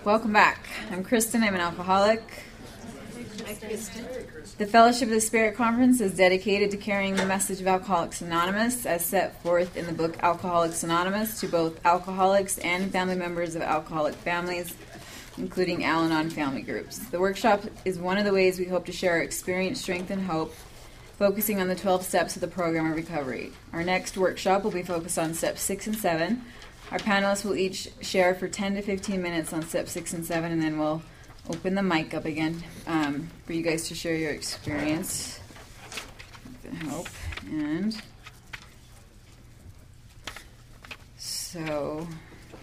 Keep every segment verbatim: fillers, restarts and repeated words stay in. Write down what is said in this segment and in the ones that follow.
Welcome back. I'm Kristen. I'm an alcoholic. The Fellowship of the Spirit Conference is dedicated to carrying the message of Alcoholics Anonymous as set forth in the book Alcoholics Anonymous to both alcoholics and family members of alcoholic families, including Al-Anon family groups. The workshop is one of the ways we hope to share our experience, strength, and hope, focusing on the twelve steps of the program of recovery. Our next workshop will be focused on steps six and seven. Our panelists will each share for ten to fifteen minutes on step six and seven, and then we'll open the mic up again um, for you guys to share your experience. Hope. And so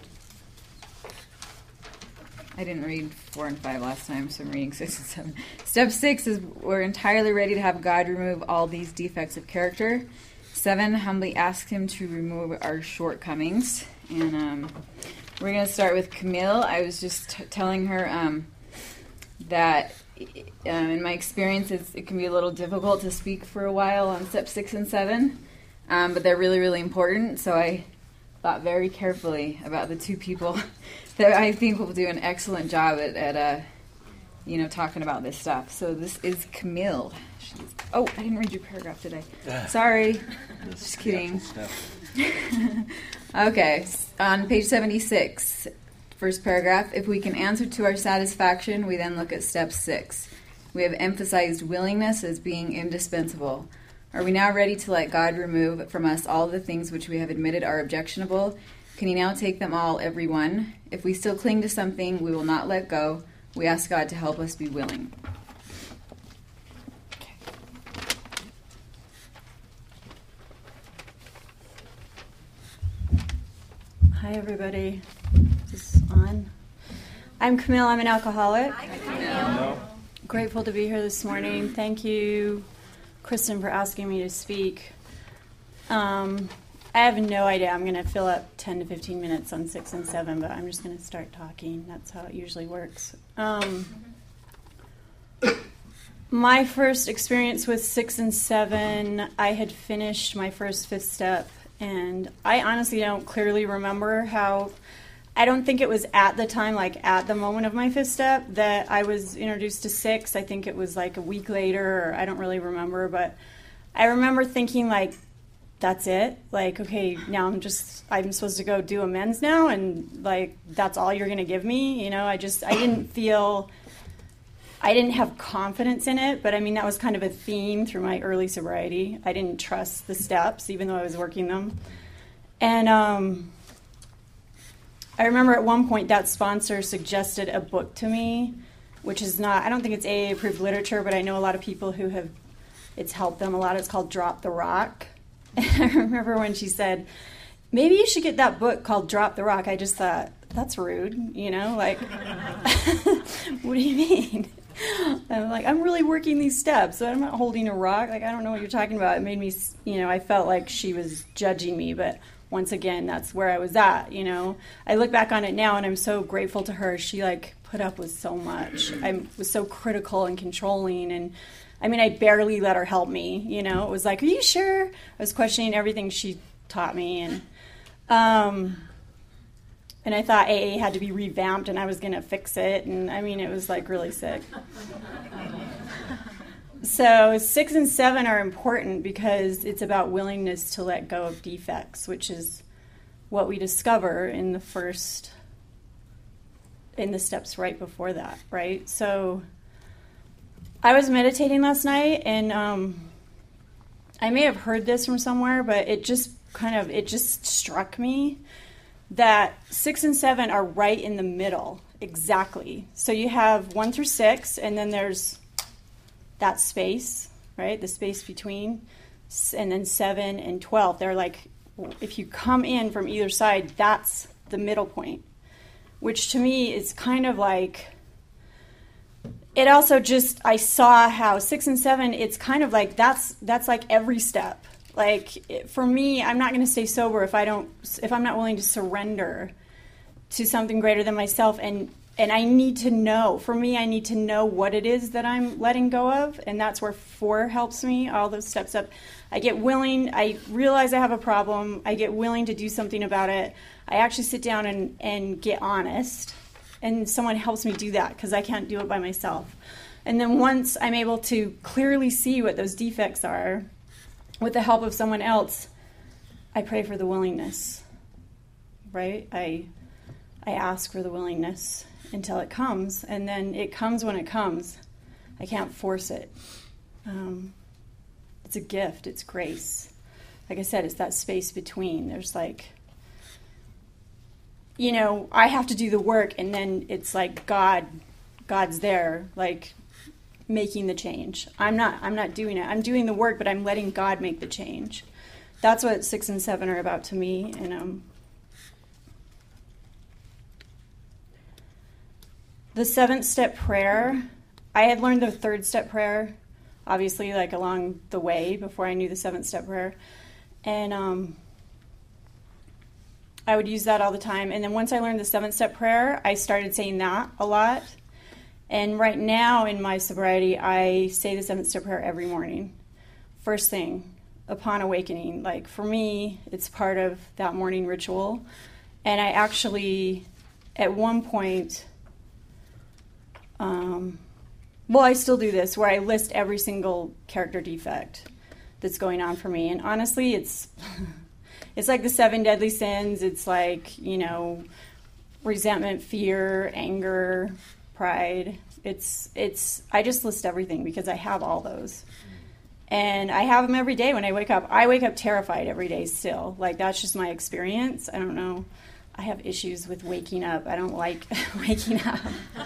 I didn't read four and five last time, so I'm reading six and seven. Step six is we're entirely ready to have God remove all these defects of character. Seven, humbly ask him to remove our shortcomings. And um, we're going to start with Camille. I was just t- telling her um, that um, in my experience, it's, it can be a little difficult to speak for a while on step six and seven, um, but they're really, really important. So I thought very carefully about the two people that I think will do an excellent job at, at uh, you know, talking about this stuff. So this is Camille. She's, oh, I didn't read your paragraph today. Sorry. Just kidding. Okay, on page seventy-six, first paragraph, if we can answer to our satisfaction, we then look at step six. We have emphasized willingness as being indispensable. Are we now ready to let God remove from us all the things which we have admitted are objectionable? Can he now take them all, every one? If we still cling to something we will not let go, we ask God to help us be willing. Hi, everybody. Is this on? I'm Camille. I'm an alcoholic. Hi, Camille. Grateful to be here this morning. Thank you, Kristen, for asking me to speak. Um, I have no idea. I'm going to fill up ten to fifteen minutes on six and seven, but I'm just going to start talking. That's how it usually works. Um, my first experience with six and seven, I had finished my first fifth step. And I honestly don't clearly remember how, I don't think it was at the time, like at the moment of my fifth step, that I was introduced to six. I think it was like a week later, or I don't really remember. But I remember thinking, like, that's it? Like, okay, now I'm just, I'm supposed to go do amends now? And, like, that's all you're going to give me? You know, I just, I didn't feel, I didn't have confidence in it, but I mean, that was kind of a theme through my early sobriety. I didn't trust the steps, even though I was working them. And um, I remember at one point that sponsor suggested a book to me, which is not, I don't think it's A A-approved literature, but I know a lot of people who have, it's helped them a lot. It's called Drop the Rock. And I remember when she said, maybe you should get that book called Drop the Rock. I just thought, that's rude, you know, like, what do you mean? I'm like, I'm really working these steps. So I'm not holding a rock. Like, I don't know what you're talking about. It made me, you know, I felt like she was judging me. But once again, that's where I was at, you know. I look back on it now, and I'm so grateful to her. She, like, put up with so much. I was so critical and controlling. And, I mean, I barely let her help me, you know. It was like, are you sure? I was questioning everything she taught me. And, um... And I thought A A had to be revamped, and I was going to fix it. And, I mean, it was, like, really sick. So six and seven are important because it's about willingness to let go of defects, which is what we discover in the first, in the steps right before that, right? So I was meditating last night, and um, I may have heard this from somewhere, but it just kind of, it just struck me that six and seven are right in the middle, exactly. So you have one through six, and then there's that space, right? The space between, and then seven and twelve. They're like, if you come in from either side, that's the middle point, which to me is kind of like, it also just, I saw how six and seven, it's kind of like, that's that's like every step. Like, for me, I'm not going to stay sober if I don't, if I'm not willing to surrender to something greater than myself. And, and I need to know, for me, I need to know what it is that I'm letting go of. And that's where four helps me, all those steps up. I get willing, I realize I have a problem. I get willing to do something about it. I actually sit down and, and get honest and someone helps me do that because I can't do it by myself. And then once I'm able to clearly see what those defects are, with the help of someone else, I pray for the willingness, right? I I ask for the willingness until it comes, and then it comes when it comes. I can't force it. Um, it's a gift. It's grace. Like I said, it's that space between. There's like, you know, I have to do the work, and then it's like God, God's there, like making the change. I'm not. I'm not doing it. I'm doing the work, but I'm letting God make the change. That's what six and seven are about to me, and um. The seventh step prayer, I had learned the third step prayer, obviously, like along the way before I knew the seventh step prayer. And um, I would use that all the time. And then once I learned the seventh step prayer, I started saying that a lot. And right now in my sobriety, I say the seventh step prayer every morning. First thing, upon awakening. Like for me, it's part of that morning ritual. And I actually, at one point... Um, well, I still do this, where I list every single character defect that's going on for me. And honestly, it's it's like the seven deadly sins. It's like, you know, resentment, fear, anger, pride. It's it's I just list everything because I have all those. And I have them every day when I wake up. I wake up terrified every day still. Like, that's just my experience. I don't know. I have issues with waking up. I don't like waking up.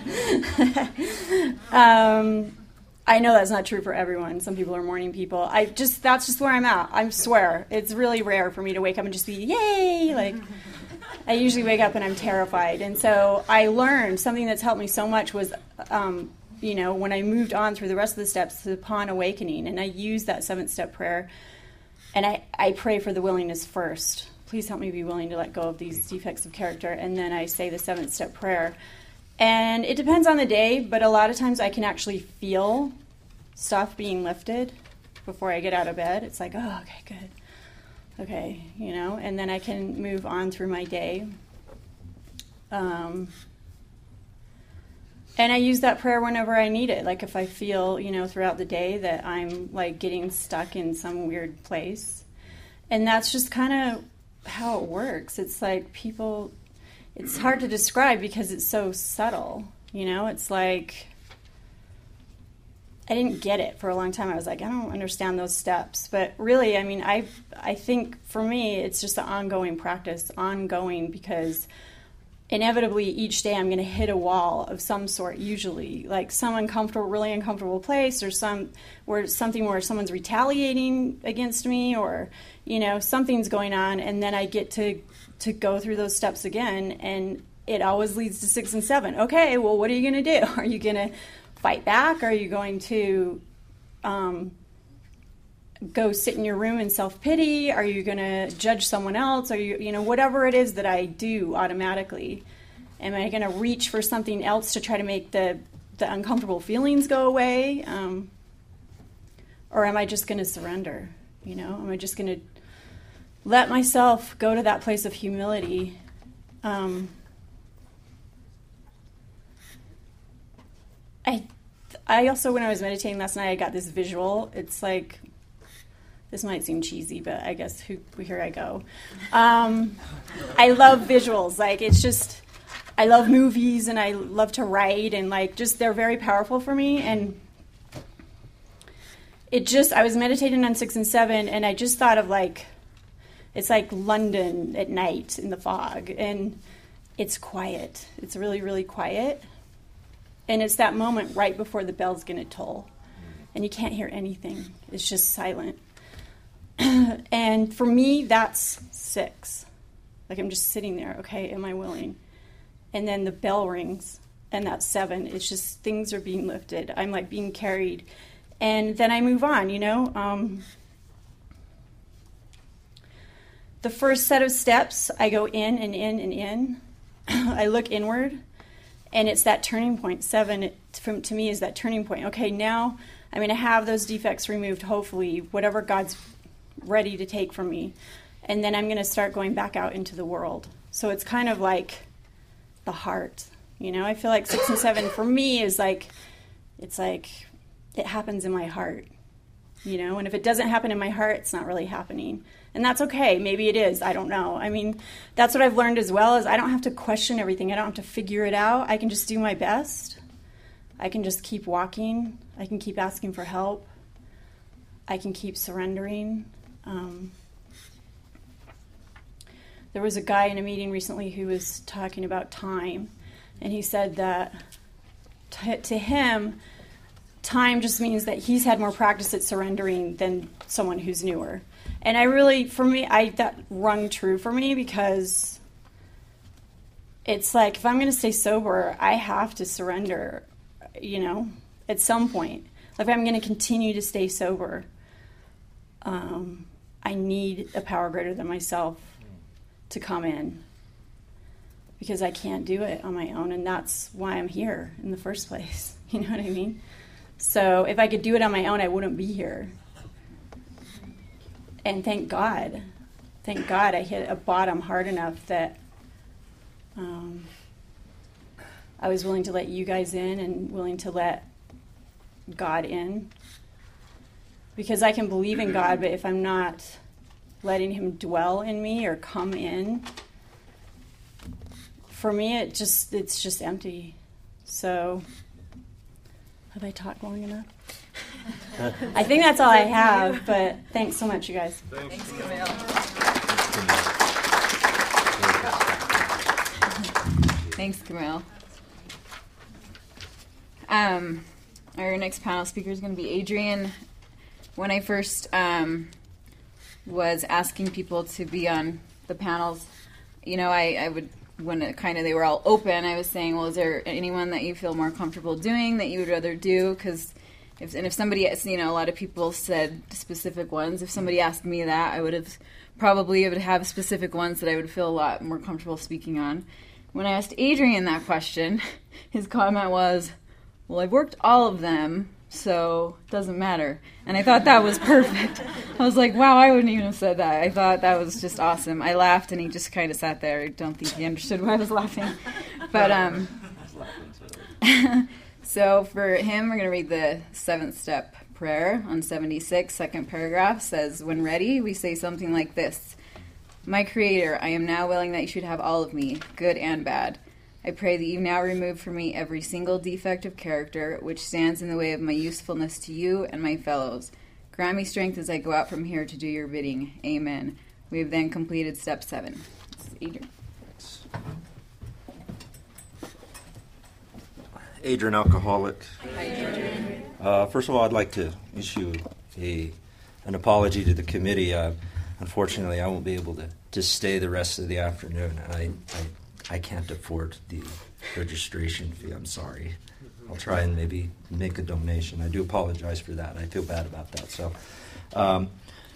um, I know that's not true for everyone. Some people are morning people. I just that's just where I'm at. I swear. It's really rare for me to wake up and just be, yay! Like, I usually wake up and I'm terrified. And so I learned something that's helped me so much was, um, you know, when I moved on through the rest of the steps, upon awakening, and I used that seventh step prayer, and I, I pray for the willingness first. Please help me be willing to let go of these defects of character. And then I say the seventh step prayer. And it depends on the day, but a lot of times I can actually feel stuff being lifted before I get out of bed. It's like, oh, okay, good. Okay, you know, and then I can move on through my day. Um, and I use that prayer whenever I need it. Like if I feel, you know, throughout the day that I'm like getting stuck in some weird place. And that's just kind of how it works. It's like people, it's hard to describe because it's so subtle, you know. It's like I didn't get it for a long time. I was like, I don't understand those steps, but really, I mean, I I think for me it's just an ongoing practice, ongoing, because inevitably each day I'm going to hit a wall of some sort, usually like some uncomfortable, really uncomfortable place, or some where something where someone's retaliating against me, or, you know, something's going on, and then I get to to go through those steps again, and it always leads to six and seven. Okay, well, what are you going to do? Are you going to fight back? Are you going to um, go sit in your room in self-pity? Are you going to judge someone else? Are you, you know, whatever it is that I do automatically, am I going to reach for something else to try to make the, the uncomfortable feelings go away? Um, or am I just going to surrender? You know, am I just going to let myself go to that place of humility? Um, I, I also, when I was meditating last night, I got this visual. It's like, this might seem cheesy, but I guess who, here I go. Um, I love visuals. Like, it's just, I love movies, and I love to write, and like, just, they're very powerful for me. And it just, I was meditating on six and seven, and I just thought of like, it's like London at night in the fog, and it's quiet. It's really, really quiet. And it's that moment right before the bell's going to toll, and you can't hear anything. It's just silent. And for me, that's six. Like, I'm just sitting there. Okay, am I willing? And then the bell rings, and that's seven. It's just things are being lifted. I'm like being carried. And then I move on, you know. Um, the first set of steps, I go in and in and in. I look inward, and it's that turning point. Seven, it, from, to me, is that turning point. Okay, now I'm going to have those defects removed, hopefully, whatever God's ready to take from me. And then I'm going to start going back out into the world. So it's kind of like the heart. You know, I feel like six and seven for me is like, it's like, it happens in my heart, you know, and if it doesn't happen in my heart, it's not really happening. And that's okay. Maybe it is. I don't know. I mean, that's what I've learned as well, is I don't have to question everything. I don't have to figure it out. I can just do my best. I can just keep walking. I can keep asking for help. I can keep surrendering. Um, there was a guy in a meeting recently who was talking about time, and he said that t- to him, time just means that he's had more practice at surrendering than someone who's newer. And I really, for me, I that rung true for me, because it's like, if I'm going to stay sober, I have to surrender, you know, at some point. Like, if I'm going to continue to stay sober, um, I need a power greater than myself to come in, because I can't do it on my own, and that's why I'm here in the first place. You know what I mean? So if I could do it on my own, I wouldn't be here. And thank God, thank God I hit a bottom hard enough that um, I was willing to let you guys in and willing to let God in. Because I can believe in God, but if I'm not letting him dwell in me or come in, for me, it just it's just empty. So, have I talked long enough? I think that's all I have, but thanks so much, you guys. Thanks, Camille. Thanks, Camille. Um, our next panel speaker is going to be Adrian. When I first um, was asking people to be on the panels, you know, I, I would, when it kind of they were all open, I was saying, well, is there anyone that you feel more comfortable doing that you would rather do? Because if and if somebody, you know, a lot of people said specific ones. If somebody asked me that, I would have probably would have specific ones that I would feel a lot more comfortable speaking on. When I asked Adrian that question, his comment was, well, I've worked all of them, so it doesn't matter. And I thought that was perfect. I was like, wow, I wouldn't even have said that. I thought that was just awesome. I laughed, and he just kind of sat there. I don't think he understood why I was laughing. But, um, so for him, we're going to read the seventh step prayer on seventy-six, second paragraph. Says, when ready, we say something like this. My Creator, I am now willing that you should have all of me, good and bad. I pray that you now remove from me every single defect of character which stands in the way of my usefulness to you and my fellows. Grant me strength as I go out from here to do your bidding. Amen. We have then completed step seven. This is Adrian. Adrian, alcoholic. Hi, Adrian. Uh, first of all, I'd like to issue a an apology to the committee. Uh, unfortunately, I won't be able to, to stay the rest of the afternoon. I, I I can't afford the registration fee. I'm sorry. I'll try and maybe make a donation. I do apologize for that. I feel bad about that. So, um,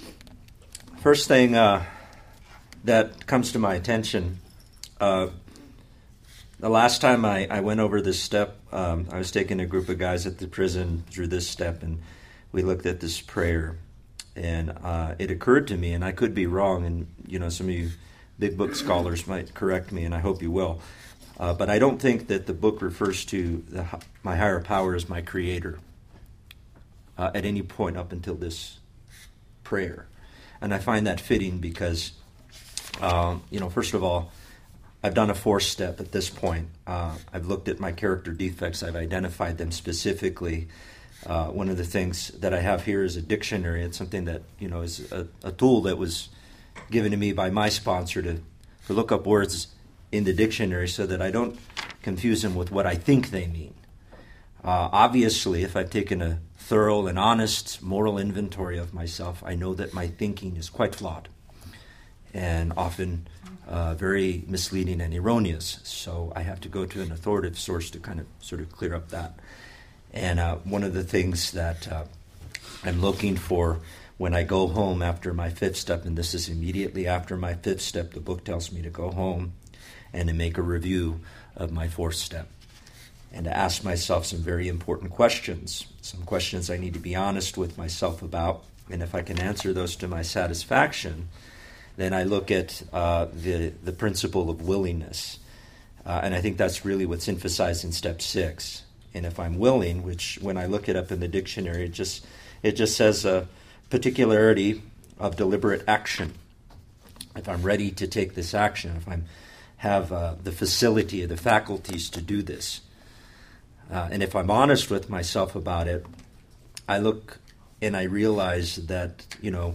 first thing uh, that comes to my attention, uh, the last time I, I went over this step, um, I was taking a group of guys at the prison through this step, and we looked at this prayer, and uh, it occurred to me, and I could be wrong, and you know, some of you big book scholars might correct me, and I hope you will. Uh, but I don't think that the book refers to the, my higher power as my creator uh, at any point up until this prayer. And I find that fitting because, um, you know, first of all, I've done a fourth step at this point. Uh, I've looked at my character defects. I've identified them specifically. Uh, one of the things that I have here is a dictionary. It's something that, you know, is a, a tool that was given to me by my sponsor to, to look up words in the dictionary so that I don't confuse them with what I think they mean. Uh, obviously, if I've taken a thorough and honest moral inventory of myself, I know that my thinking is quite flawed and often uh, very misleading and erroneous. So I have to go to an authoritative source to kind of sort of clear up that. And uh, one of the things that uh, I'm looking for when I go home after my fifth step, and this is immediately after my fifth step, the book tells me to go home and to make a review of my fourth step and to ask myself some very important questions, some questions I need to be honest with myself about. And if I can answer those to my satisfaction, then I look at uh, the, the principle of willingness. Uh, and I think that's really what's emphasized in step six. And if I'm willing, which when I look it up in the dictionary, it just it just says a particularity of deliberate action. If I'm ready to take this action, if I have uh, the facility or the faculties to do this, uh, and if I'm honest with myself about it, I look and I realize that, you know,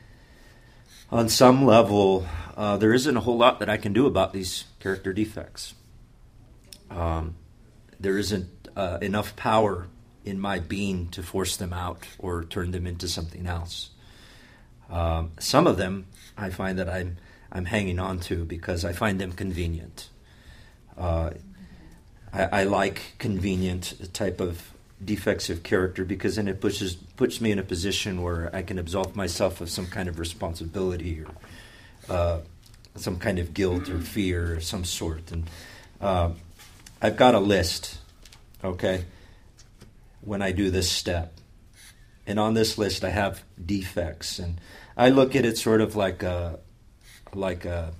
on some level, uh, there isn't a whole lot that I can do about these character defects. Um, there isn't uh, enough power in my being to force them out or turn them into something else. Um, some of them I find that I'm I'm hanging on to because I find them convenient. Uh, I, I like convenient type of defects of character because then it pushes puts me in a position where I can absolve myself of some kind of responsibility or uh, some kind of guilt or fear of some sort. And uh, I've got a list, okay, when I do this step. And on this list I have defects. And I look at it sort of like a like a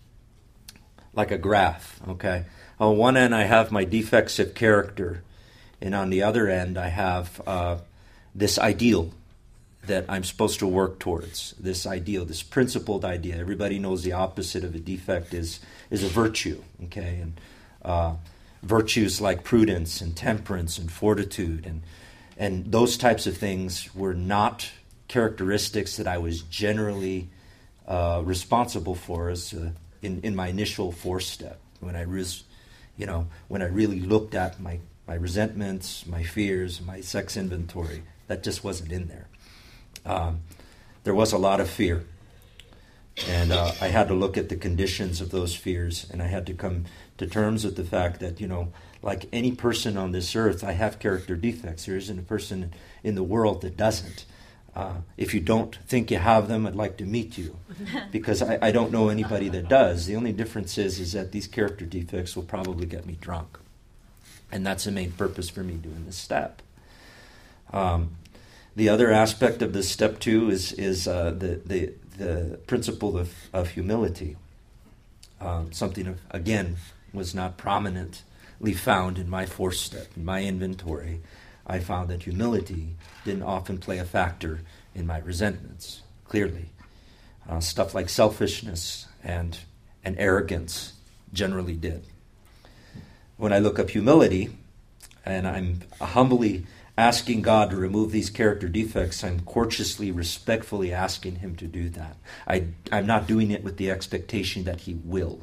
like a graph, okay? On one end I have my defects of character. And on the other end, I have uh, this ideal that I'm supposed to work towards, this ideal, this principled idea. Everybody knows the opposite of a defect is is a virtue, okay? And uh, virtues like prudence and temperance and fortitude and and those types of things were not characteristics that I was generally uh, responsible for as uh, in in my initial four step when I was, you know, when I really looked at my. My resentments, my fears, my sex inventory, that just wasn't in there. Um, there was a lot of fear. And uh, I had to look at the conditions of those fears, and I had to come to terms with the fact that, you know, like any person on this earth, I have character defects. There isn't a person in the world that doesn't. Uh, if you don't think you have them, I'd like to meet you, because I, I don't know anybody that does. The only difference is, is that these character defects will probably get me drunk. And that's the main purpose for me doing this step. Um, the other aspect of this step two is is uh, the, the the principle of, of humility. Um, something, of, again, was not prominently found in my fourth step. In my inventory, I found that humility didn't often play a factor in my resentments, clearly. Uh, stuff like selfishness and, and arrogance generally did. When I look up humility, and I'm humbly asking God to remove these character defects, I'm courteously, respectfully asking Him to do that. I, I'm not doing it with the expectation that He will.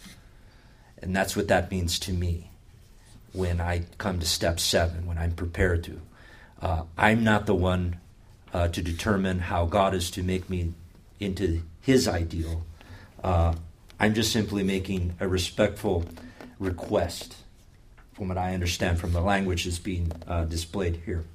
And that's what that means to me when I come to step seven, when I'm prepared to. Uh, I'm not the one uh, to determine how God is to make me into His ideal. Uh, I'm just simply making a respectful request from what I understand from the language that's being uh, displayed here.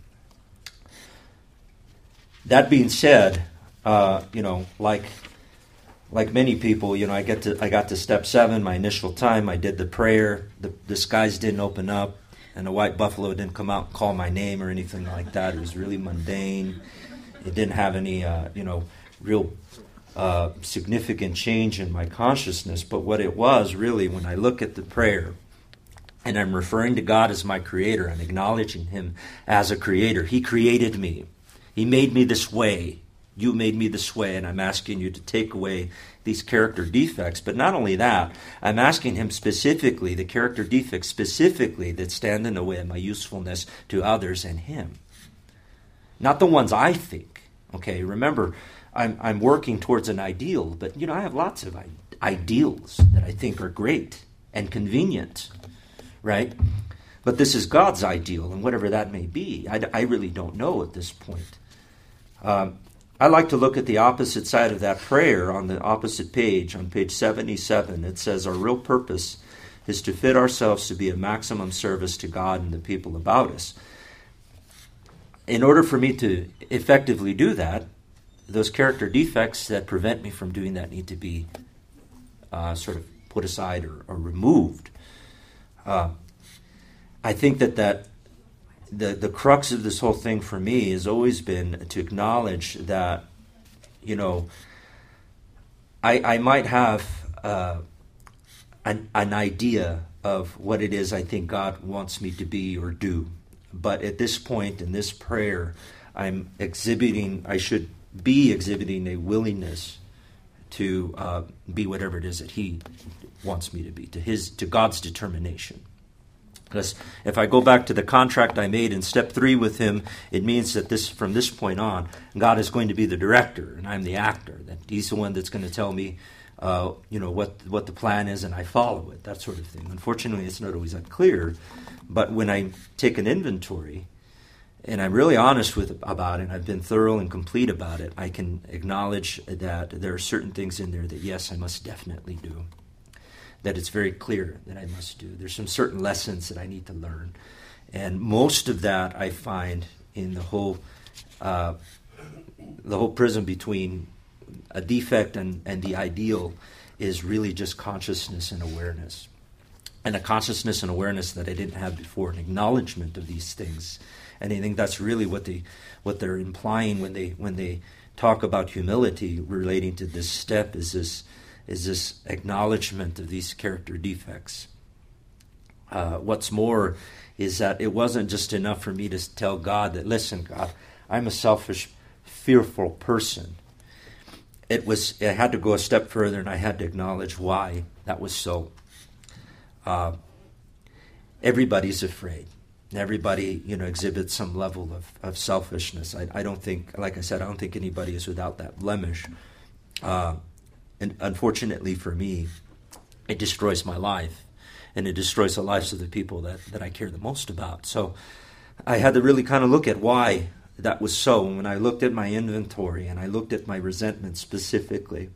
That being said, uh, you know, like like many people, you know, I get to I got to step seven, my initial time, I did the prayer, the, the skies didn't open up, and the white buffalo didn't come out and call my name or anything like that. It was really mundane. It didn't have any, uh, you know, real uh, significant change in my consciousness. But what it was really, when I look at the prayer, and I'm referring to God as my creator, I'm acknowledging Him as a creator. He created me. He made me this way. You made me this way, and I'm asking you to take away these character defects. But not only that, I'm asking Him specifically, the character defects specifically that stand in the way of my usefulness to others and Him. Not the ones I think. Okay, remember, I'm, I'm working towards an ideal, but, you know, I have lots of ideals that I think are great and convenient. Right? But this is God's ideal, and whatever that may be, I, I really don't know at this point. Um, I like to look at the opposite side of that prayer on the opposite page, on page seventy-seven. It says, our real purpose is to fit ourselves to be of maximum service to God and the people about us. In order for me to effectively do that, those character defects that prevent me from doing that need to be uh, sort of put aside or, or removed. Uh, I think that, that the, the crux of this whole thing for me has always been to acknowledge that, you know, I, I might have uh, an, an idea of what it is I think God wants me to be or do. But at this point in this prayer, I'm exhibiting, I should be exhibiting a willingness to uh, be whatever it is that he wants me to be, to his, to God's determination. Because if I go back to the contract I made in step three with him, it means that this, from this point on, God is going to be the director and I'm the actor. That he's the one that's going to tell me, uh, you know, what what the plan is, and I follow it. That sort of thing. Unfortunately, it's not always that clear. But when I take an inventory, and I'm really honest with about it, I've been thorough and complete about it, I can acknowledge that there are certain things in there that yes, I must definitely do. That it's very clear that I must do. There's some certain lessons that I need to learn. And most of that I find in the whole uh, the whole prism between a defect and, and the ideal is really just consciousness and awareness. And a consciousness and awareness that I didn't have before, an acknowledgement of these things. And I think that's really what they what they're implying when they when they talk about humility relating to this step is this is this acknowledgement of these character defects. Uh, what's more is that it wasn't just enough for me to tell God that, listen, God, I'm a selfish, fearful person. It was, I had to go a step further, and I had to acknowledge why that was so. Uh, everybody's afraid. Everybody, you know, exhibits some level of, of selfishness. I, I don't think, like I said, I don't think anybody is without that blemish. Uh, And unfortunately for me, it destroys my life. And it destroys the lives of the people that, that I care the most about. So I had to really kind of look at why that was so. And when I looked at my inventory and I looked at my resentment specifically,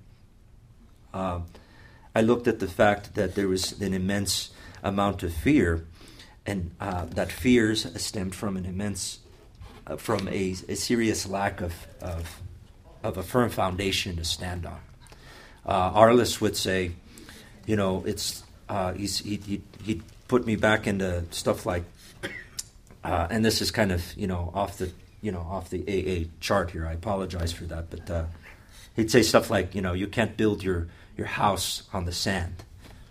uh, I looked at the fact that there was an immense amount of fear. And uh, that fears stemmed from an immense, uh, from a, a serious lack of, of, of a firm foundation to stand on. Uh, Arliss would say, you know, it's uh, he's, he he he put me back into stuff like, uh, and this is kind of you know off the you know off the A A chart here. I apologize for that, but uh, he'd say stuff like, you know, you can't build your your house on the sand,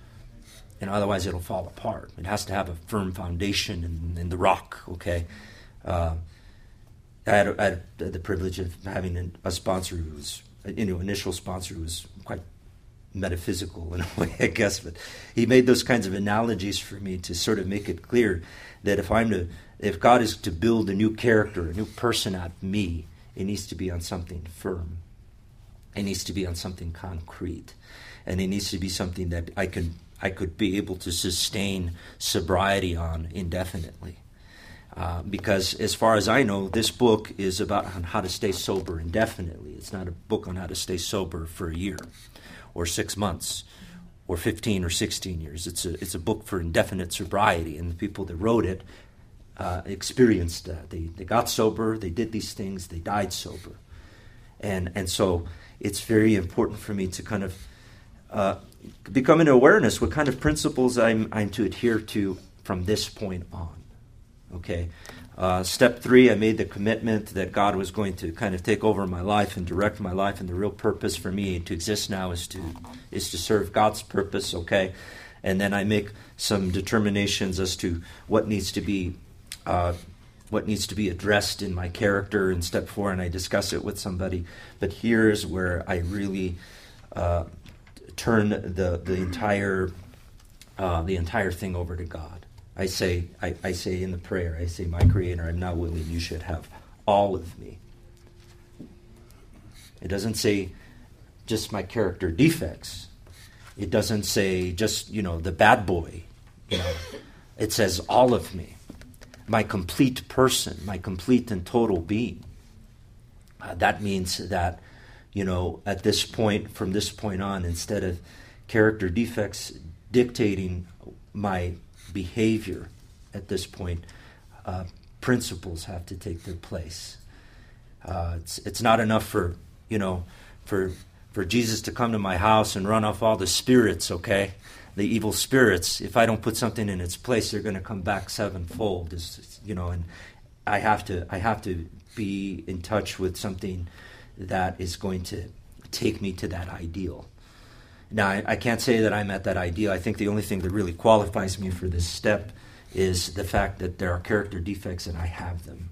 and otherwise it'll fall apart. It has to have a firm foundation in, in the rock. Okay, uh, I, had, I had the privilege of having a sponsor who was. You know, initial sponsor was quite metaphysical in a way, I guess, but he made those kinds of analogies for me to sort of make it clear that if I'm to, if God is to build a new character, a new person out of me, it needs to be on something firm. It needs to be on something concrete, and it needs to be something that I could I could be able to sustain sobriety on indefinitely. Uh, because as far as I know, this book is about on how to stay sober indefinitely. It's not a book on how to stay sober for a year or six months or fifteen or sixteen years. It's a it's a book for indefinite sobriety, and the people that wrote it uh, experienced that. They they got sober, they did these things, they died sober. And and so it's very important for me to kind of uh, become an awareness what kind of principles I'm I'm to adhere to from this point on. Okay, uh, step three, I made the commitment that God was going to kind of take over my life and direct my life, and the real purpose for me to exist now is to is to serve God's purpose. Okay, and then I make some determinations as to what needs to be uh, what needs to be addressed in my character in step four, and I discuss it with somebody. But here's where I really uh, turn the the entire uh, the entire thing over to God. I say, I, I say in the prayer, I say, my Creator, I'm now willing you should have all of me. It doesn't say just my character defects. It doesn't say just, you know, the bad boy. You know, it says all of me, my complete person, my complete and total being. Uh, that means that, you know, at this point, from this point on, instead of character defects dictating my behavior at this point, uh, principles have to take their place. Uh, it's it's not enough for you know for for Jesus to come to my house and run off all the spirits, okay, the evil spirits. If I don't put something in its place, they're going to come back sevenfold. It's, it's, you know, and I have to I have to be in touch with something that is going to take me to that ideal. Now, I, I can't say that I'm at that ideal. I think the only thing that really qualifies me for this step is the fact that there are character defects and I have them.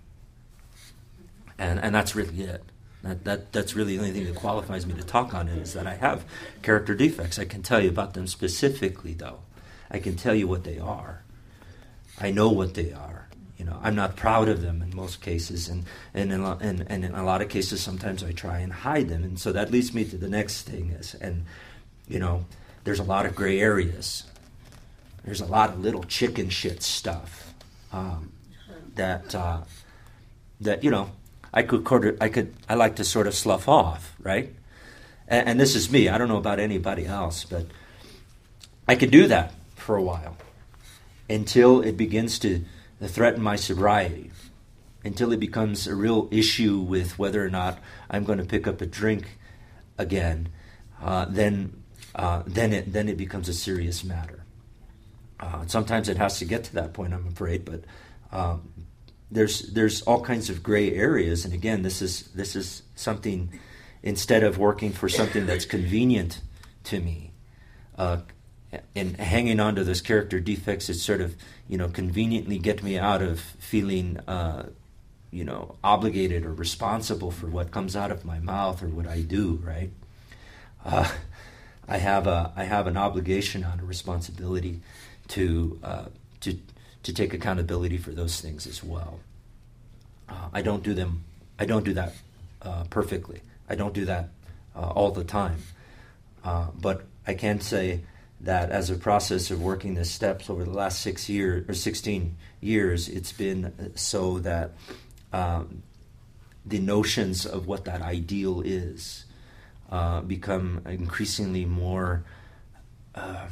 And and that's really it. That, that That's really the only thing that qualifies me to talk on it, is that I have character defects. I can tell you about them specifically, though. I can tell you what they are. I know what they are. You know, I'm not proud of them in most cases, and and in, and, and in a lot of cases, sometimes I try and hide them. And so that leads me to the next thing is, and you know, there's a lot of gray areas. There's a lot of little chicken shit stuff um, that uh, that you know I could quarter, I could I like to sort of slough off, right? And, and this is me. I don't know about anybody else, but I could do that for a while until it begins to threaten my sobriety, until it becomes a real issue with whether or not I'm going to pick up a drink again. Uh, then, uh, then it then it becomes a serious matter. Uh, sometimes it has to get to that point, I'm afraid, but um, there's there's all kinds of gray areas. And again, this is this is something, instead of working for something that's convenient to me, uh, and hanging on to those character defects that sort of, you know, conveniently get me out of feeling, uh, you know, obligated or responsible for what comes out of my mouth or what I do, right? Uh, I have a I have an obligation and a responsibility to uh, to to take accountability for those things as well. Uh, I don't do them. I don't do that uh, perfectly. I don't do that uh, all the time. Uh, but I can say that as a process of working the steps over the last six years or sixteen years, it's been so that um, the notions of what that ideal is uh, become increasingly more, uh,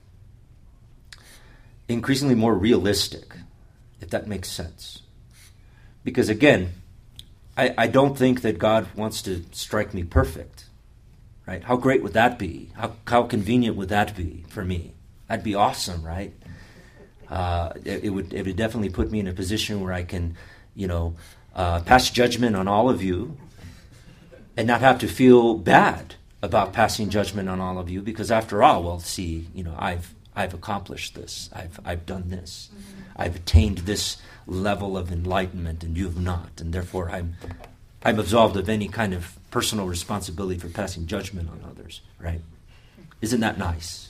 increasingly more realistic, if that makes sense. Because again, I, I don't think that God wants to strike me perfect. Right? How great would that be? How how convenient would that be for me? That'd be awesome, right? Uh, it, it would it would definitely put me in a position where I can, you know, uh, pass judgment on all of you, and not have to feel bad about passing judgment on all of you, because after all, well, see, you know, I've I've accomplished this. I've I've done this. Mm-hmm. I've attained this level of enlightenment, and you have not, and therefore I'm. I'm absolved of any kind of personal responsibility for passing judgment on others, right? Isn't that nice?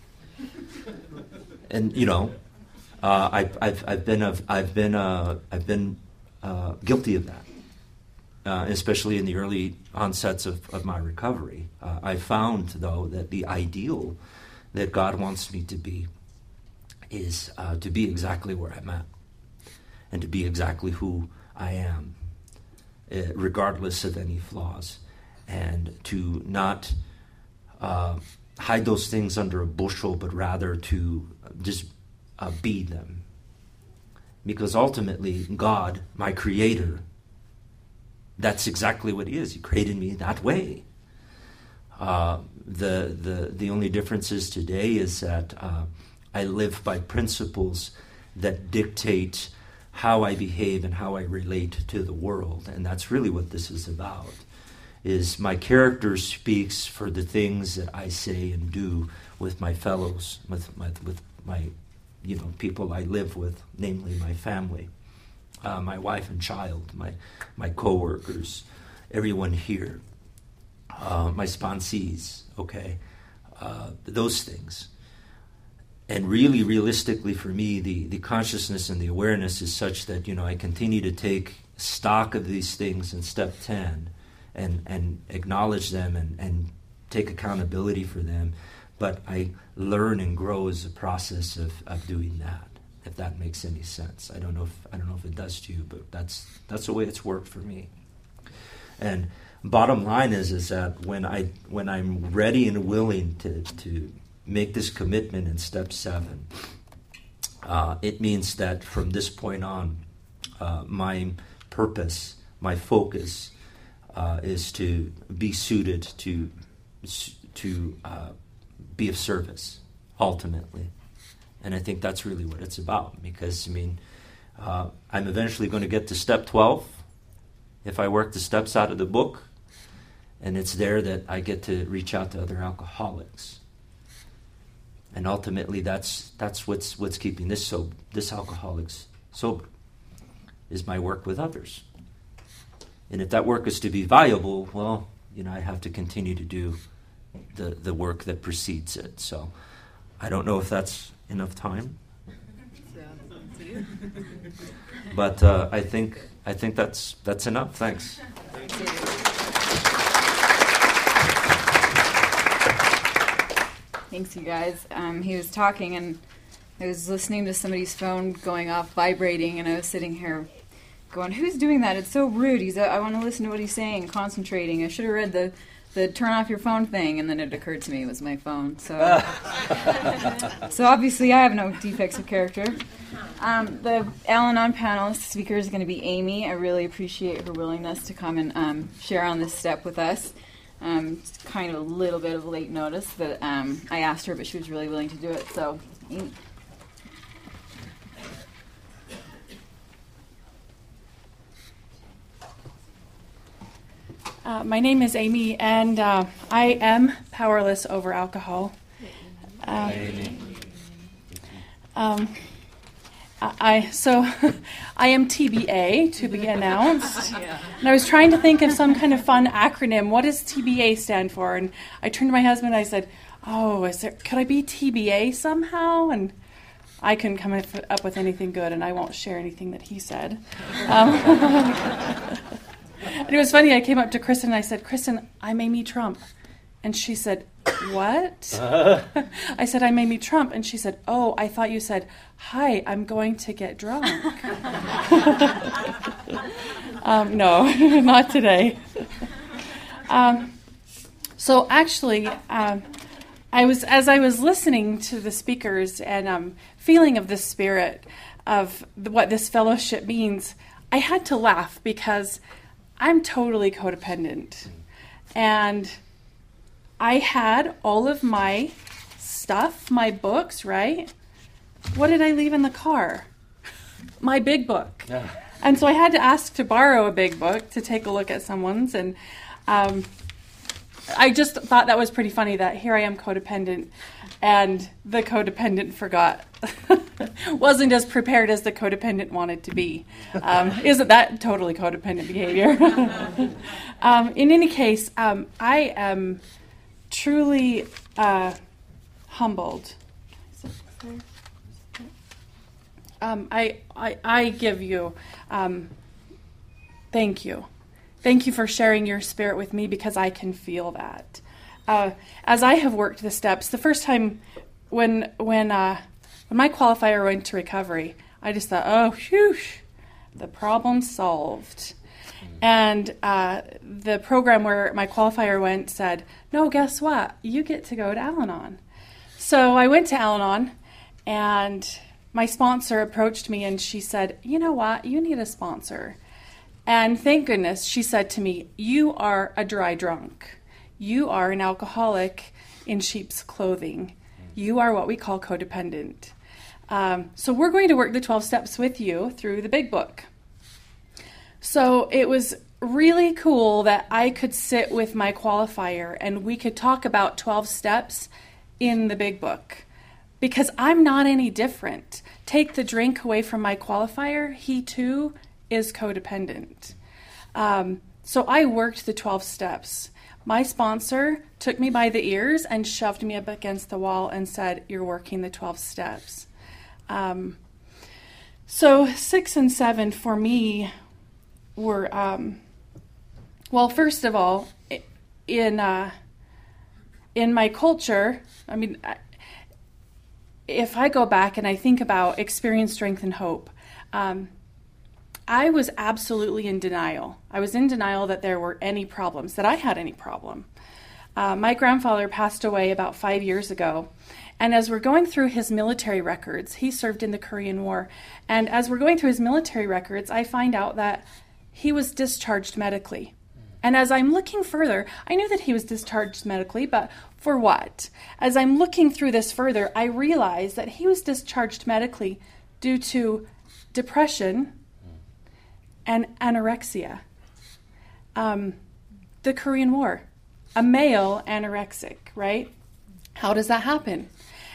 And you know, uh, I've I've I've been of I've been uh, I've been uh, guilty of that, uh, especially in the early onsets of, of my recovery. Uh, I found though that the ideal that God wants me to be is uh, to be exactly where I'm at, and to be exactly who I am, regardless of any flaws, and to not uh, hide those things under a bushel, but rather to just uh, be them. Because ultimately, God, my Creator, that's exactly what He is. He created me that way. Uh, the the the only difference is today is that uh, I live by principles that dictate how I behave and how I relate to the world. And that's really what this is about, is my character speaks for the things that I say and do with my fellows, with my, with my you know, people I live with, namely my family, uh, my wife and child, my, my co-workers, everyone here, uh, my sponsees, okay, uh, those things. And really, realistically for me, the, the consciousness and the awareness is such that, you know, I continue to take stock of these things in step ten and, and acknowledge them and, and take accountability for them. But I learn and grow as a process of, of doing that, if that makes any sense. I don't know if I don't know if it does to you, but that's that's the way it's worked for me. And bottom line is is that when I when I'm ready and willing to to make this commitment in step seven, uh, it means that from this point on, uh, my purpose, my focus, uh, is to be suited to to uh, be of service, ultimately. And I think that's really what it's about, because, I mean, uh, I'm eventually going to get to step twelve if I work the steps out of the book, and it's there that I get to reach out to other alcoholics and ultimately that's that's what's what's keeping this so this alcoholics sober, is my work with others. And if that work is to be valuable, well, you know, I have to continue to do the the work that precedes it. So I don't know if that's enough time, but uh, I think I think that's that's enough. Thanks. Thanks, you guys. Um, he was talking, and I was listening to somebody's phone going off, vibrating, and I was sitting here going, "Who's doing that? It's so rude." He's, I want to listen to what he's saying, concentrating. I should have read the, the turn off your phone thing, and then it occurred to me it was my phone. So, so obviously, I have no defects of character. Um, the Al-Anon panel speaker is going to be Amy. I really appreciate her willingness to come and um, share on this step with us. Um, it's kind of a little bit of late notice, but um, I asked her, but she was really willing to do it. So, Amy. Uh, my name is Amy, and uh, I am powerless over alcohol. Uh, um, I so I am T B A, to be announced. And I was trying to think of some kind of fun acronym. What does T B A stand for? And I turned to my husband and I said, "Oh, is there? Could I be T B A somehow?" And I couldn't come up with anything good, and I won't share anything that he said. Um, and it was funny. I came up to Kristen and I said, "Kristen, I'm Amy Trump," and she said, "What?" Uh-huh. I said, "I'm Amy Trump," and she said, "Oh, I thought you said, 'Hi, I'm going to get drunk.'" um, no, not today. um, so actually, um, I was as I was listening to the speakers and um, feeling of the spirit of the, what this fellowship means, I had to laugh because I'm totally codependent, and I had all of my stuff, my books, right? What did I leave in the car? My big book. Yeah. And so I had to ask to borrow a big book to take a look at someone's. And um, I just thought that was pretty funny that here I am codependent, and the codependent forgot. Wasn't as prepared as the codependent wanted to be. Um, isn't that totally codependent behavior? um, in any case, um, I am truly uh, humbled. Um, I, I I give you um, thank you, thank you for sharing your spirit with me, because I can feel that. Uh, as I have worked the steps, the first time when when uh, when my qualifier went to recovery, I just thought, oh, phew, the problem's solved. And uh, the program where my qualifier went said, no, guess what? You get to go to Al-Anon. So I went to Al-Anon, and my sponsor approached me, and she said, you know what? You need a sponsor. And thank goodness, she said to me, you are a dry drunk. You are an alcoholic in sheep's clothing. You are what we call codependent. Um, so we're going to work the twelve steps with you through the big book. So it was really cool that I could sit with my qualifier and we could talk about twelve steps in the big book, because I'm not any different. Take the drink away from my qualifier, he too is codependent. Um, so I worked the twelve steps. My sponsor took me by the ears and shoved me up against the wall and said, you're working the twelve steps. Um, so six and seven for me were, um, well, first of all, in uh, in my culture, I mean, if I go back and I think about experience, strength, and hope, um, I was absolutely in denial. I was in denial that there were any problems, that I had any problem. Uh, my grandfather passed away about five years ago, and as we're going through his military records, he served in the Korean War, and as we're going through his military records, I find out that he was discharged medically. And as I'm looking further, I knew that he was discharged medically, but for what? As I'm looking through this further, I realized that he was discharged medically due to depression and anorexia. Um, the Korean War, a male anorexic, right? How does that happen?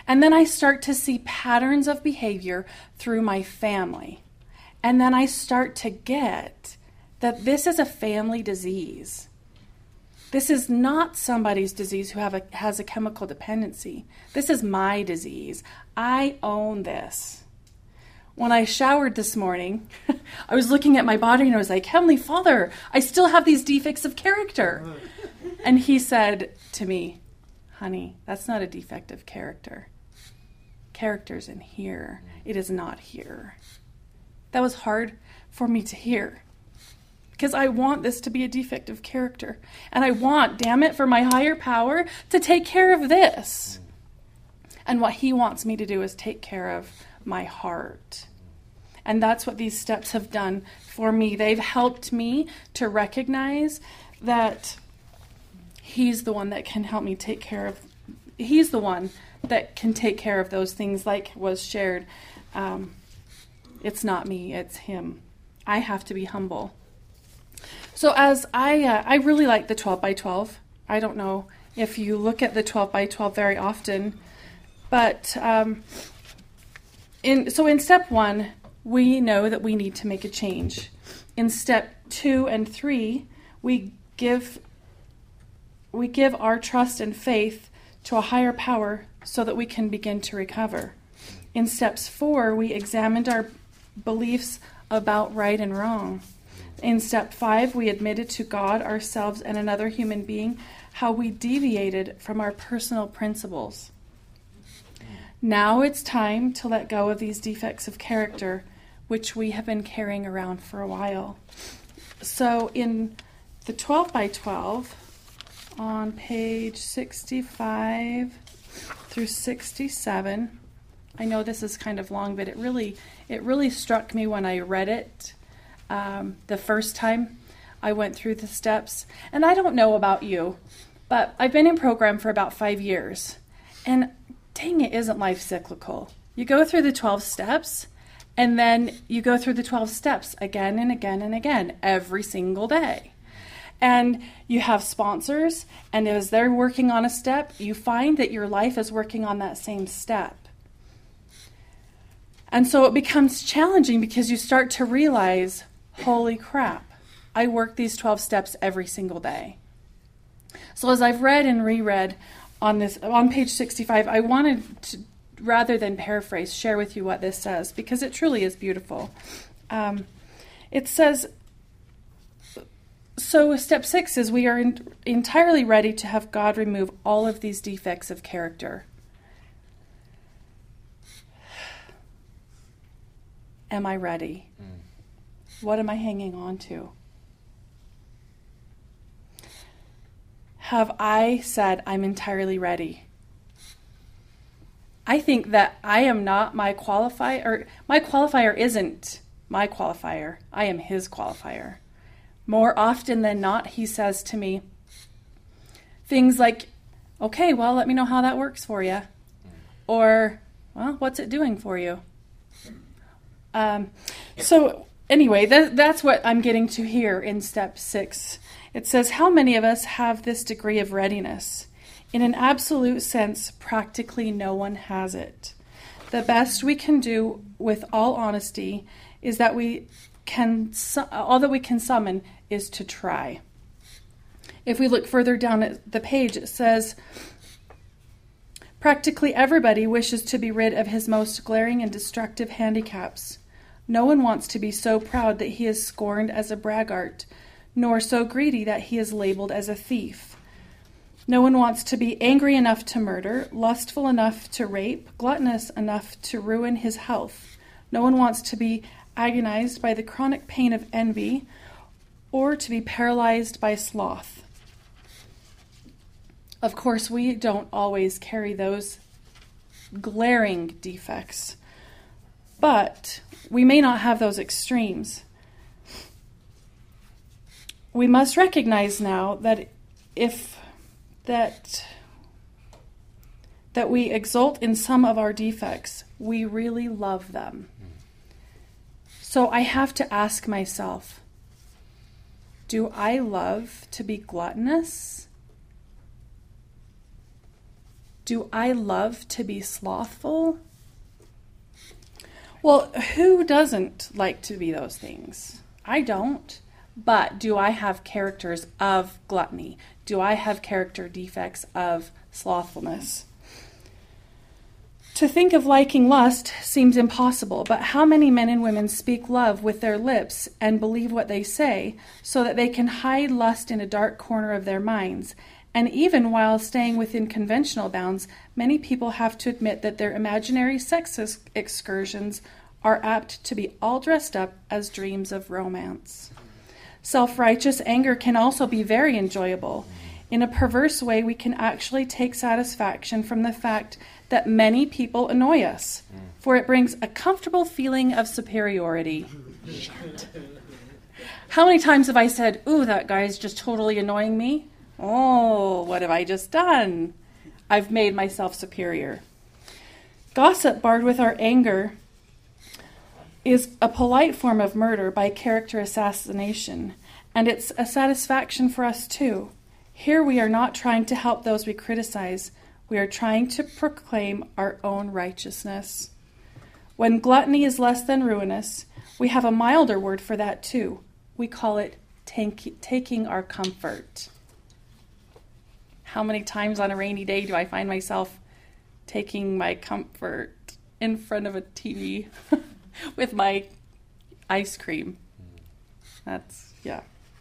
And then I start to see patterns of behavior through my family. And then I start to get that this is a family disease. This is not somebody's disease who have a, has a chemical dependency. This is my disease. I own this. When I showered this morning, I was looking at my body and I was like, Heavenly Father, I still have these defects of character. And he said to me, honey, that's not a defect of character. Character's in here. It is not here. That was hard for me to hear because I want this to be a defect of character. And I want, damn it, for my higher power to take care of this. And what he wants me to do is take care of my heart. And that's what these steps have done for me. They've helped me to recognize that he's the one that can help me take care of, he's the one that can take care of those things like was shared. Um, it's not me, it's him. I have to be humble. So as I, uh, I really like the twelve by twelve. I don't know if you look at the twelve by twelve very often, but um, in so in step one, we know that we need to make a change. In step two and three, we give we give our trust and faith to a higher power so that we can begin to recover. In steps four, we examined our beliefs about right and wrong. In step five, we admitted to God, ourselves, and another human being how we deviated from our personal principles. Now it's time to let go of these defects of character, which we have been carrying around for a while. So in the twelve by twelve, on page sixty-five through sixty-seven, I know this is kind of long, but it really it really struck me when I read it um, the first time I went through the steps. And I don't know about you, but I've been in program for about five years. And dang, it isn't life cyclical. You go through the twelve steps, and then you go through the twelve steps again and again and again every single day. And you have sponsors, and as they're working on a step, you find that your life is working on that same step. And so it becomes challenging because you start to realize, holy crap, I work these twelve steps every single day. So as I've read and reread on this on page sixty-five, I wanted to, rather than paraphrase, share with you what this says, because it truly is beautiful. Um, it says, so step six is we are in, entirely ready to have God remove all of these defects of character. Am I ready? Mm. What am I hanging on to? Have I said I'm entirely ready? I think that I am not my qualifier, or my qualifier isn't my qualifier. I am his qualifier. More often than not, he says to me things like, okay, well, let me know how that works for you. Or, well, what's it doing for you? Um, so anyway, that, that's what I'm getting to here in step six. It says, how many of us have this degree of readiness? In an absolute sense, practically no one has it. The best we can do, with all honesty, is that we can, all that we can summon is to try. If we look further down at the page, it says, practically everybody wishes to be rid of his most glaring and destructive handicaps. No one wants to be so proud that he is scorned as a braggart, nor so greedy that he is labeled as a thief. No one wants to be angry enough to murder, lustful enough to rape, gluttonous enough to ruin his health. No one wants to be agonized by the chronic pain of envy, or to be paralyzed by sloth. Of course, we don't always carry those glaring defects, but we may not have those extremes. We must recognize now that if that that we exult in some of our defects, we really love them. So I have to ask myself, do I love to be gluttonous? Do I love to be slothful? Well, who doesn't like to be those things? I don't. But do I have characters of gluttony? Do I have character defects of slothfulness? To think of liking lust seems impossible, but how many men and women speak love with their lips and believe what they say so that they can hide lust in a dark corner of their minds? And even while staying within conventional bounds, many people have to admit that their imaginary sex excursions are apt to be all dressed up as dreams of romance. Self-righteous anger can also be very enjoyable. In a perverse way, we can actually take satisfaction from the fact that many people annoy us, for it brings a comfortable feeling of superiority. Shit. How many times have I said, ooh, that guy's just totally annoying me? Oh, what have I just done? I've made myself superior. Gossip barred with our anger is a polite form of murder by character assassination, and it's a satisfaction for us too. Here we are not trying to help those we criticize. We are trying to proclaim our own righteousness. When gluttony is less than ruinous, we have a milder word for that too. We call it take, taking our comfort. How many times on a rainy day do I find myself taking my comfort in front of a T V with my ice cream? That's, yeah.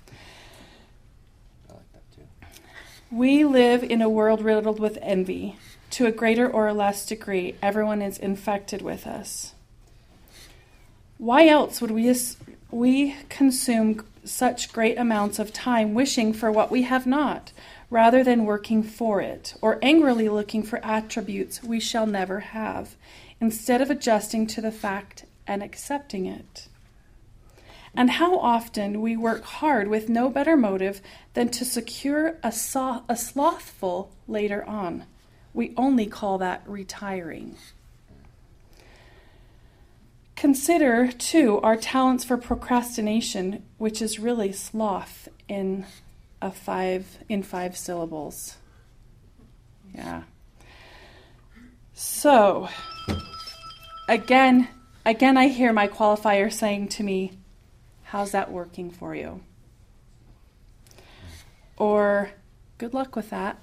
We live in a world riddled with envy. To a greater or less degree, everyone is infected with us. Why else would we we consume such great amounts of time wishing for what we have not, rather than working for it, or angrily looking for attributes we shall never have, instead of adjusting to the fact and accepting it? And how often we work hard with no better motive than to secure a, so- a slothful later on. We only call that retiring. Consider, too, our talents for procrastination, which is really sloth in a five in five syllables. Yeah. So, again, again, I hear my qualifier saying to me, how's that working for you? Or, good luck with that.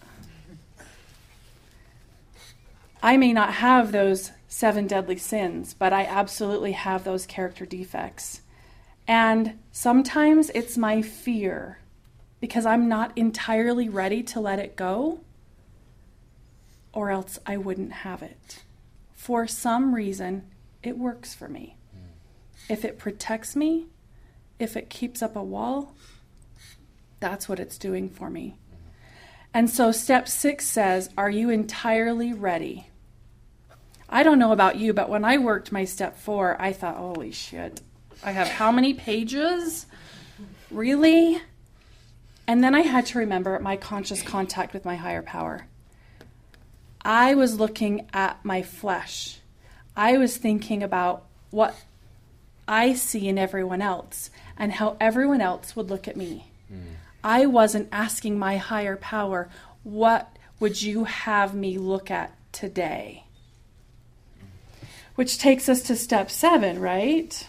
I may not have those seven deadly sins, but I absolutely have those character defects. And sometimes it's my fear, because I'm not entirely ready to let it go, or else I wouldn't have it. For some reason, it works for me. If it protects me, if it keeps up a wall, that's what it's doing for me. And so step six says, are you entirely ready? I don't know about you, but when I worked my step four, I thought, holy shit, I have how many pages? Really? And then I had to remember my conscious contact with my higher power. I was looking at my flesh. I was thinking about what I see in everyone else and how everyone else would look at me. Mm. I wasn't asking my higher power, what would you have me look at today? Which takes us to step seven, right?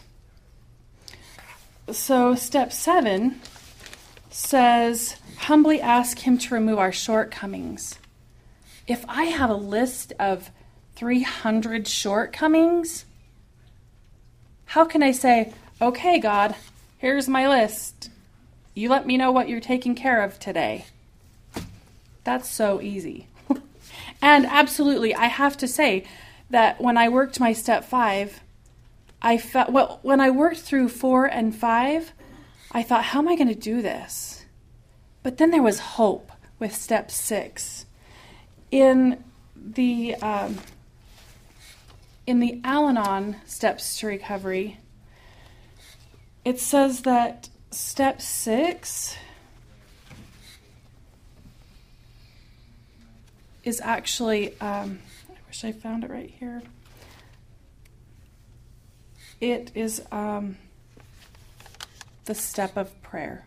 So step seven says, humbly ask him to remove our shortcomings. If I have a list of three hundred shortcomings, how can I say, okay, God, here's my list. You let me know what you're taking care of today. That's so easy. And absolutely, I have to say that when I worked my step five, I felt, well, when I worked through four and five, I thought, how am I going to do this? But then there was hope with step six. In the um, in the Al-Anon steps to recovery, it says that step six is actually, um, I wish I found it right here. It is um, the step of prayer.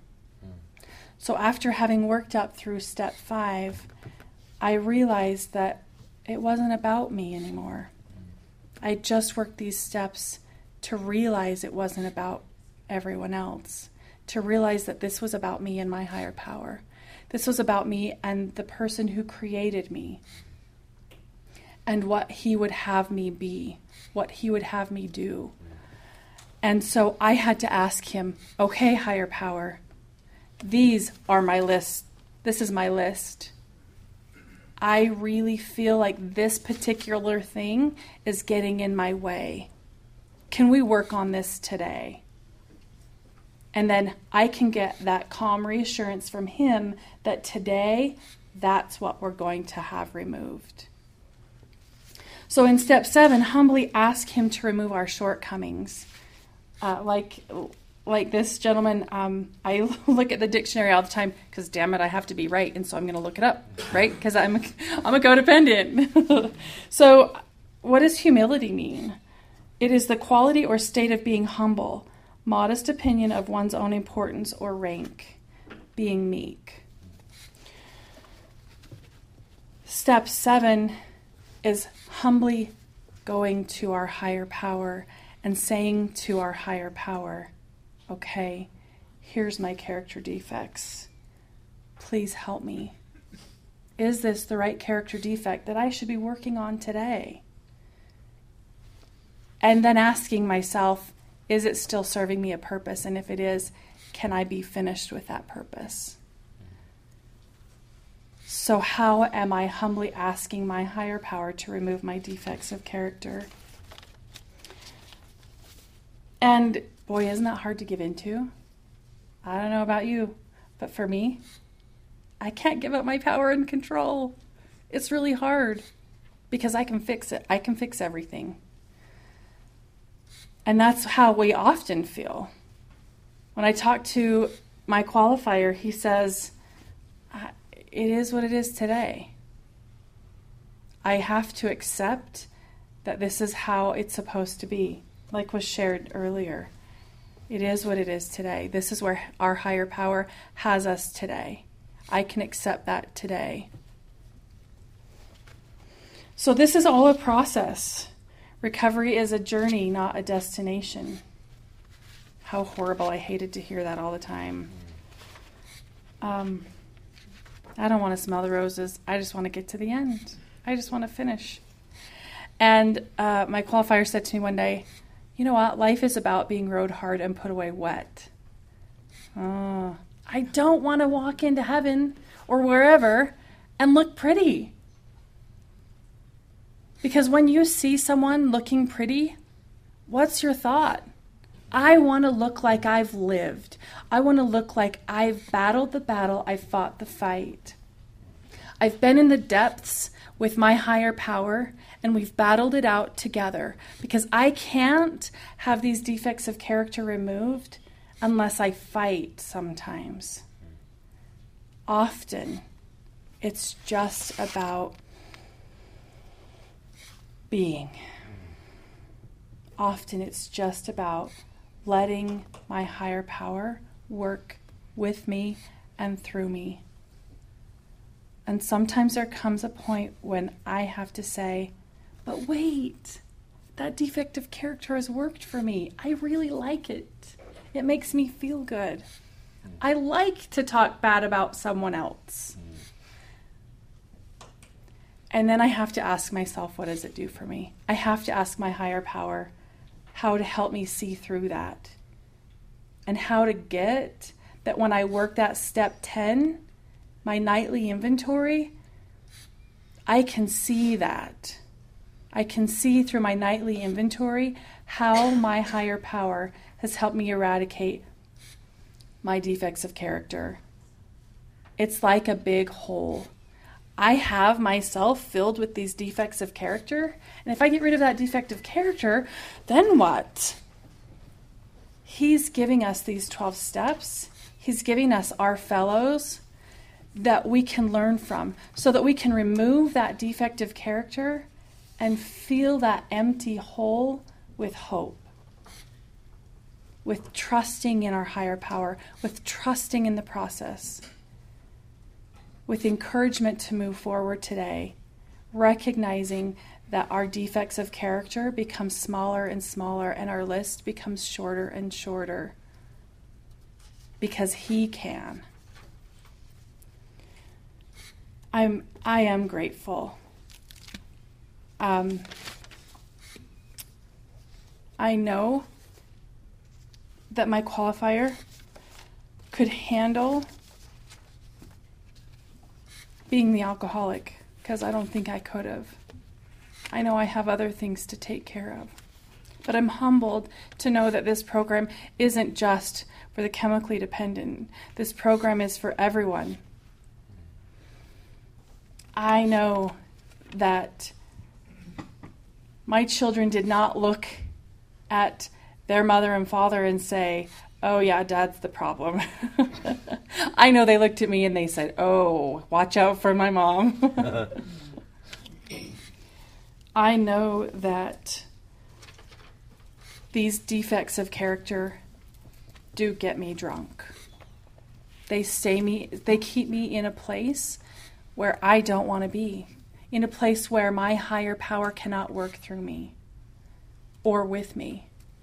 So after having worked up through step five, I realized that it wasn't about me anymore. I just worked these steps to realize it wasn't about everyone else, to realize that this was about me and my higher power. This was about me and the person who created me and what he would have me be, what he would have me do. And so I had to ask him, okay, higher power, these are my list. This is my list. I really feel like this particular thing is getting in my way. Can we work on this today? And then I can get that calm reassurance from him that today, that's what we're going to have removed. So in step seven, humbly ask him to remove our shortcomings. Uh, like like this gentleman, um, I look at the dictionary all the time because, damn it, I have to be right, and so I'm going to look it up, right? Because I'm a, I'm a codependent. So what does humility mean? It is the quality or state of being humble, modest opinion of one's own importance or rank, being meek. Step seven is humbly going to our higher power and saying to our higher power, okay, here's my character defects. Please help me. Is this the right character defect that I should be working on today? And then asking myself, is it still serving me a purpose? And if it is, can I be finished with that purpose? So how am I humbly asking my higher power to remove my defects of character? And boy, isn't that hard to give into? I don't know about you, but for me, I can't give up my power and control. It's really hard because I can fix it. I can fix everything. And that's how we often feel. When I talk to my qualifier, he says, it is what it is today. I have to accept that this is how it's supposed to be, like was shared earlier. It is what it is today. This is where our higher power has us today. I can accept that today. So this is all a process. Recovery is a journey, not a destination. How horrible. I hated to hear that all the time. Um, I don't want to smell the roses. I just want to get to the end. I just want to finish. And uh, my qualifier said to me one day, you know what? Life is about being rode hard and put away wet. Oh, I don't want to walk into heaven or wherever and look pretty. Because when you see someone looking pretty, what's your thought? I want to look like I've lived. I want to look like I've battled the battle, I've fought the fight. I've been in the depths with my higher power, and we've battled it out together. Because I can't have these defects of character removed unless I fight sometimes. Often, it's just about being. Often it's just about letting my higher power work with me and through me. And sometimes there comes a point when I have to say, but wait, that defect of character has worked for me. I really like it. It makes me feel good. I like to talk bad about someone else. And then I have to ask myself, what does it do for me? I have to ask my higher power how to help me see through that. And how to get that when I work that step ten, my nightly inventory, I can see that. I can see through my nightly inventory how my higher power has helped me eradicate my defects of character. It's like a big hole. I have myself filled with these defects of character, and if I get rid of that defect of character, then what? He's giving us these twelve steps. He's giving us our fellows that we can learn from so that we can remove that defect of character and fill that empty hole with hope, with trusting in our higher power, with trusting in the process, with encouragement to move forward today, recognizing that our defects of character become smaller and smaller and our list becomes shorter and shorter because he can. I'm, I am grateful. Um, I know that my qualifier could handle being the alcoholic, because I don't think I could have. I know I have other things to take care of. But I'm humbled to know that this program isn't just for the chemically dependent. This program is for everyone. I know that my children did not look at their mother and father and say, oh yeah, Dad's the problem. I know they looked at me and they said, oh, watch out for my mom. I know that these defects of character do get me drunk. They stay me, they keep me in a place where I don't want to be, in a place where my higher power cannot work through me or with me.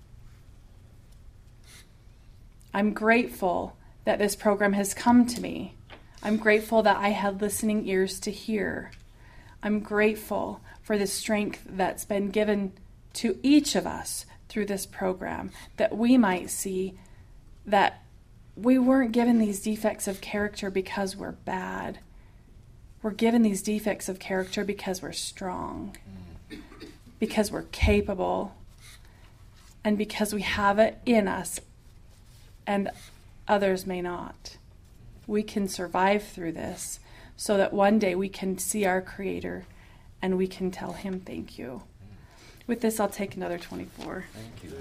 I'm grateful that this program has come to me. I'm grateful that I had listening ears to hear. I'm grateful for the strength that's been given to each of us through this program, that we might see that we weren't given these defects of character because we're bad. We're given these defects of character because we're strong, because we're capable, and because we have it in us and others may not. We can survive through this so that one day we can see our Creator and we can tell him thank you. With this, I'll take another twenty-four. Thank you.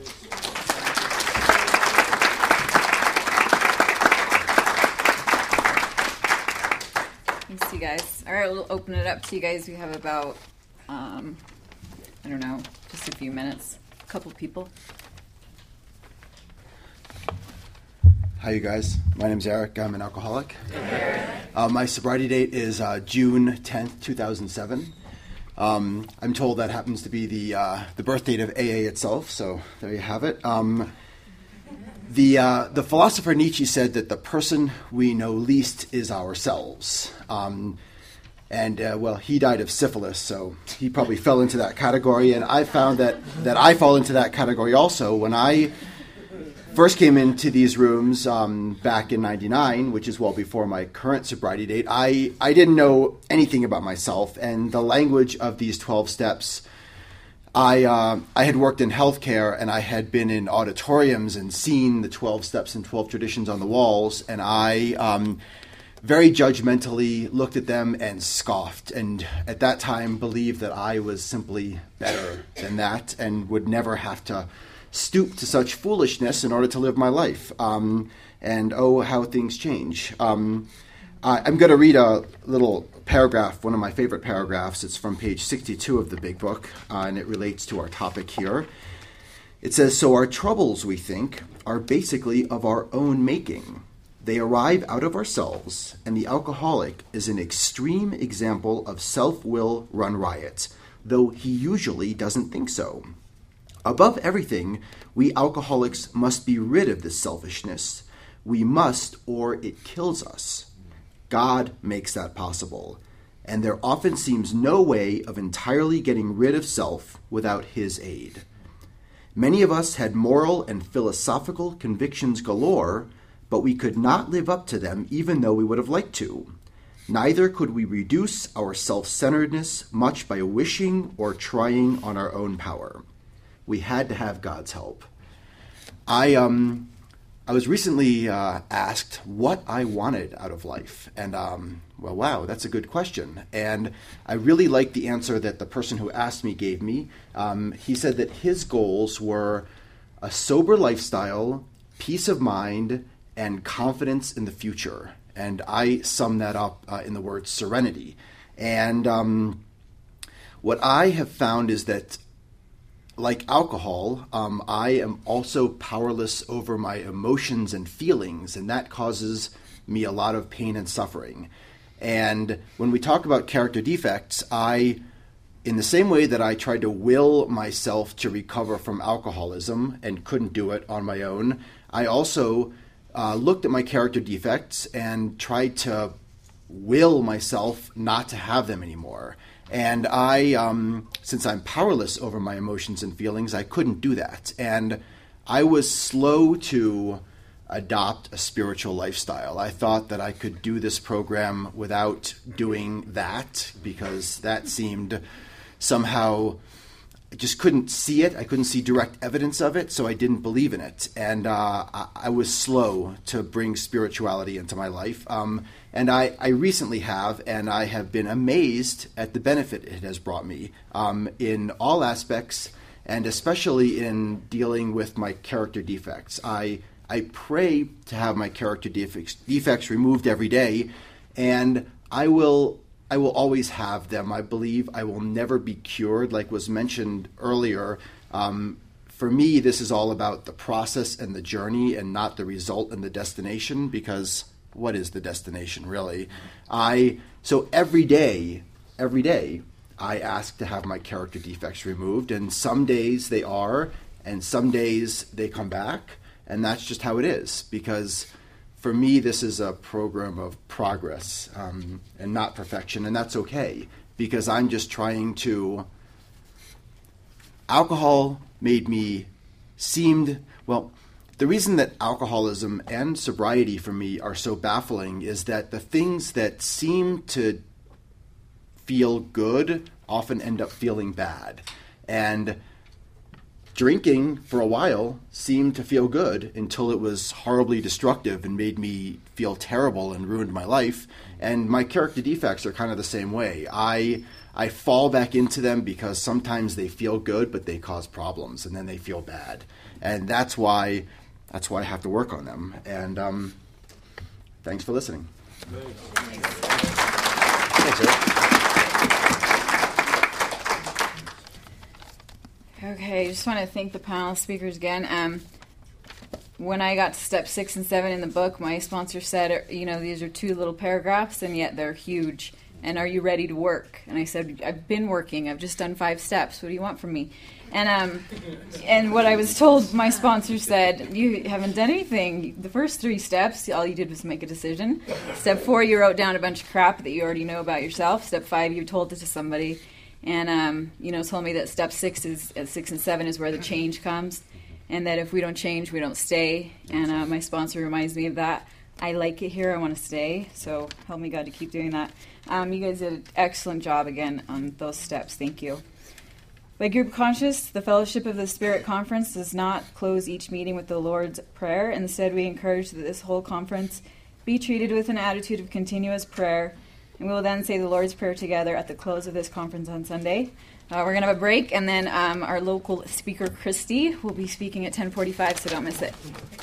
Thanks to you guys. All right, we'll open it up to you guys. We have about, um, I don't know, just a few minutes. A couple people. Hi, you guys. My name's Eric. I'm an alcoholic. Uh, my sobriety date is uh, June tenth, two thousand seven. Um, I'm told that happens to be the uh, the birth date of A A itself, so there you have it. Um, the uh, the philosopher Nietzsche said that the person we know least is ourselves. Um, and, uh, well, he died of syphilis, so he probably fell into that category. And I found that, that I fall into that category also. When I first came into these rooms um, back in ninety-nine, which is well before my current sobriety date, I, I didn't know anything about myself. And the language of these twelve steps, I uh, I had worked in healthcare, and I had been in auditoriums and seen the twelve steps and twelve traditions on the walls, and I um, very judgmentally looked at them and scoffed, and at that time believed that I was simply better than that and would never have to stoop to such foolishness in order to live my life. Um, and oh, how things change. Um, I, I'm going to read a little paragraph, one of my favorite paragraphs. It's from page sixty-two of the big book, uh, and it relates to our topic here. It says, so our troubles, we think, are basically of our own making. They arrive out of ourselves, and the alcoholic is an extreme example of self-will run riot, though he usually doesn't think so. Above everything, we alcoholics must be rid of this selfishness. We must, or it kills us. God makes that possible, and there often seems no way of entirely getting rid of self without his aid. Many of us had moral and philosophical convictions galore, but we could not live up to them even though we would have liked to. Neither could we reduce our self-centeredness much by wishing or trying on our own power. We had to have God's help. I um, I was recently uh, asked what I wanted out of life. And, um, well, wow, that's a good question. And I really liked the answer that the person who asked me gave me. Um, he said that his goals were a sober lifestyle, peace of mind, and confidence in the future. And I sum that up uh, in the word serenity. And um, what I have found is that, like alcohol, um, I am also powerless over my emotions and feelings, and that causes me a lot of pain and suffering. And when we talk about character defects, I in the same way that I tried to will myself to recover from alcoholism and couldn't do it on my own, I also uh, looked at my character defects and tried to will myself not to have them anymore. And I, um, since I'm powerless over my emotions and feelings, I couldn't do that. And I was slow to adopt a spiritual lifestyle. I thought that I could do this program without doing that, because that seemed somehow, I just couldn't see it. I couldn't see direct evidence of it, so I didn't believe in it. And uh, I, I was slow to bring spirituality into my life. Um, and I, I recently have, and I have been amazed at the benefit it has brought me um, in all aspects, and especially in dealing with my character defects. I I pray to have my character defects, defects removed every day, and I will I will always have them. I believe I will never be cured, like was mentioned earlier. Um, for me, this is all about the process and the journey and not the result and the destination, because what is the destination, really? I so every day, every day, I ask to have my character defects removed, and some days they are, and some days they come back. And that's just how it is, because for me, this is a program of progress um, and not perfection, and that's okay, because I'm just trying to... Alcohol made me seemed... Well, the reason that alcoholism and sobriety for me are so baffling is that the things that seem to feel good often end up feeling bad. And drinking for a while seemed to feel good until it was horribly destructive and made me feel terrible and ruined my life. And my character defects are kind of the same way. I I fall back into them because sometimes they feel good, but they cause problems, and then they feel bad. And that's why that's why I have to work on them. And um, thanks for listening. Thanks, Eric. Okay, I just want to thank the panel speakers again. Um, when I got to step six and seven in the book, my sponsor said, you know, these are two little paragraphs, and yet they're huge. And are you ready to work? And I said, I've been working. I've just done five steps. What do you want from me? And um, and what I was told, my sponsor said, you haven't done anything. The first three steps, all you did was make a decision. Step four, you wrote down a bunch of crap that you already know about yourself. Step five, you told it to somebody. And, um, you know, told me that step six is uh, six and seven is where the change comes, and that if we don't change, we don't stay. And uh, my sponsor reminds me of that. I like it here. I want to stay. So help me God to keep doing that. Um, you guys did an excellent job again on those steps. Thank you. By Group Conscious, the Fellowship of the Spirit Conference does not close each meeting with the Lord's Prayer. Instead, we encourage that this whole conference be treated with an attitude of continuous prayer. And we will then say the Lord's Prayer together at the close of this conference on Sunday. Uh, we're going to have a break, and then um, our local speaker, Christy, will be speaking at ten forty-five, so don't miss it.